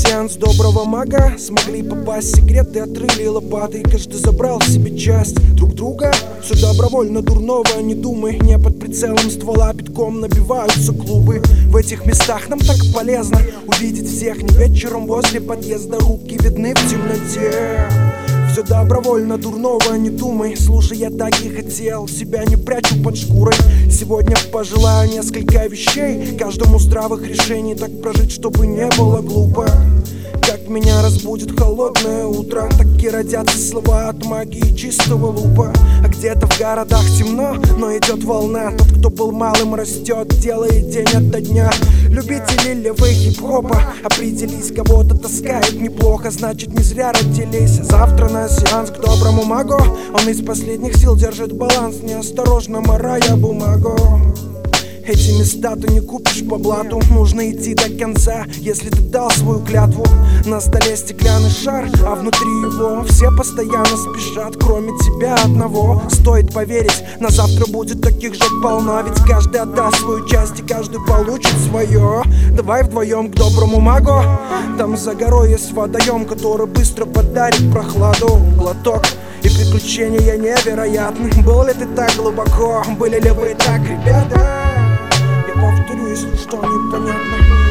сеанс доброго мага. Смогли попасть в секреты, отрыли лопаты. Каждый забрал себе часть друг друга. Все добровольно дурного, не думай. Не под прицелом ствола битком набиваются клубы. В этих местах нам так полезно увидеть всех не вечером возле подъезда. Руки видны в темноте. Все добровольно, дурного не думай. Слушай, я так и хотел, себя не прячу под шкурой. Сегодня пожелаю несколько вещей. Каждому здравых решений так прожить, чтобы не было глупо. Как меня разбудит холодное утро, так и родятся слова от магии чистого лупа. А где-то в городах темно, но идет волна. Тот, кто был малым, растет, делает день ото дня. Любители левы хип-хопа, определись, кого-то таскает неплохо, значит не зря родились. Завтра на сеанс к доброму магу. Он из последних сил держит баланс, неосторожно морая бумагу. Эти места ты не купишь по блату. Нужно идти до конца, если ты дал свою клятву. На столе стеклянный шар, а внутри его все постоянно спешат, кроме тебя одного. Стоит поверить, на завтра будет таких же полно. Ведь каждый отдаст свою часть и каждый получит свое. Давай вдвоем к доброму магу. Там за горой есть водоем, который быстро подарит прохладу. Глоток и приключения невероятны. Был ли ты так глубоко? Были ли вы так, ребята? Повторю, если что непонятно.